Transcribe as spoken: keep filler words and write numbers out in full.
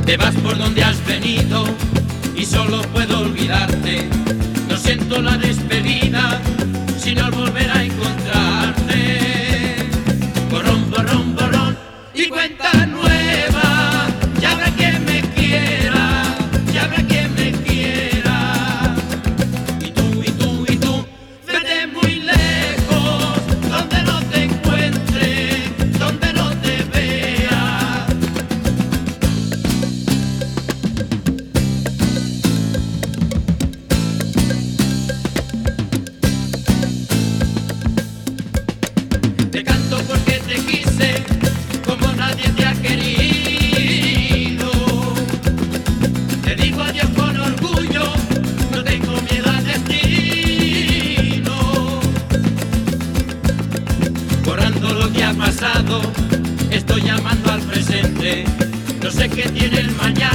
Te vas por donde has venido y solo puedo olvidarte. No siento la despedida, sino el volver a encontrarte. Borrón, borrón, borrón y cuenta nueva. Ya habrá quien me quiera, ya habrá quien me quiera. Y tú, y tú, y tú, vete muy lejos, donde no te encuentre, donde no te vea. Te canto porque te quise como nadie te ha querido. Te digo adiós con orgullo, no tengo miedo al destino. Borrando lo que ha pasado, estoy llamando al presente. No sé qué tiene el mañana.